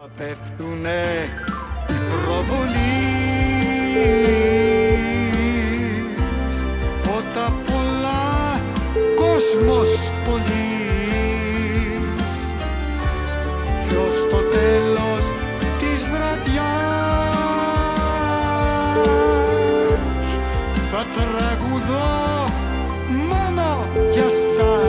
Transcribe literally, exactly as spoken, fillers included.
Πέφτουνε οι προβολείς, φώτα πολλά, κόσμος πολύς, κι ως το τέλος της βραδιάς θα τραγουδώ μόνο για σας.